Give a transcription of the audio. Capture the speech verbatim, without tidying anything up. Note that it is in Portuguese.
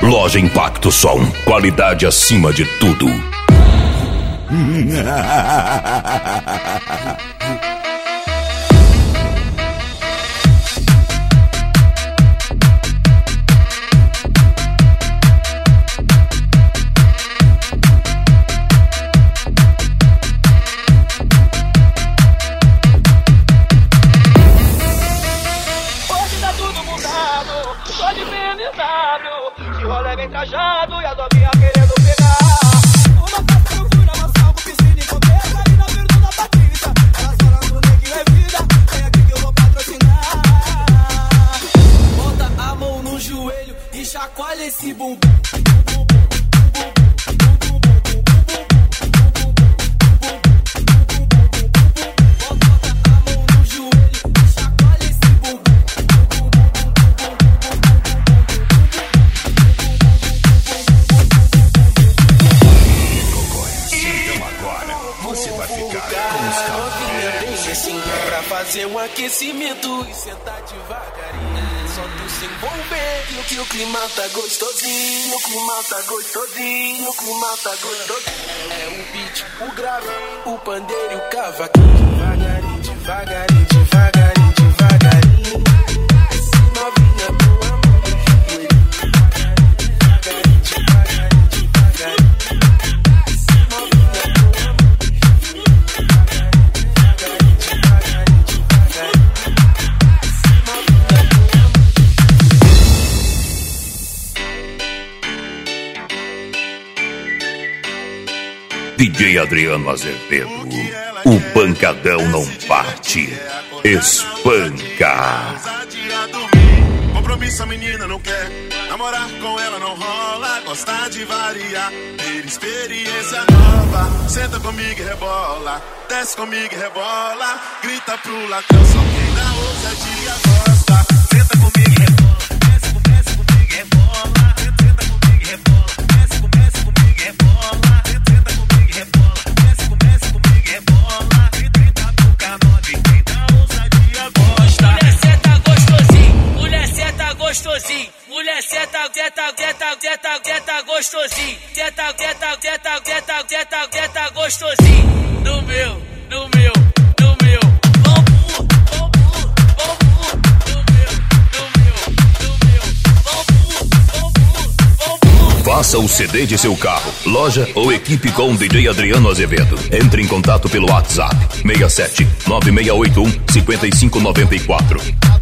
Loja Impacto Som, qualidade acima de tudo. Trajado e a novinha querendo pegar. Uma taça no cu na maçã, piscina e coberta. Ali na perna da Patrícia, ela só no neguinho é vida. Vem aqui que eu vou patrocinar. Bota a mão no joelho e chacoalha esse bumbum. Fazer um aquecimento e sentar devagarinho. Só tu se envolver no que o clima tá gostosinho. O clima tá gostosinho. O clima tá gostosinho. É o beat, o grave, o pandeiro e o cavaquinho. Devagarinho, devagarinho, devagarinho, devagarinho. Esse novinha do amor do joelho. Devagarinho, devagarinho, devagarinho. Esse novinha do amor do joelho. Devagarinho, devagarinho. D J Adriano Azevedo, o pancadão não parte, espanca. Compromisso a menina não quer, namorar com ela não rola, gosta de variar, ter experiência nova. Senta comigo e rebola, desce comigo e rebola, grita pro latão, só quem dá ousadia gosta. Senta comigo e rebola, desce, desce comigo e rebola, senta comigo e rebola, desce, desce comigo e rebola. Gostosinho, mulher senta, senta, senta, senta, senta gostosinho, senta, senta, senta, senta, senta, senta gostosinho, no meu, no meu, no meu, vamos, vamos, vamos, no meu, no meu, no meu, vamos, vamos, vamos. Faça o C D de seu carro, loja ou equipe com D J Adriano Azevedo. Entre em contato pelo WhatsApp seis sete nove seis oito um cinco cinco nove quatro.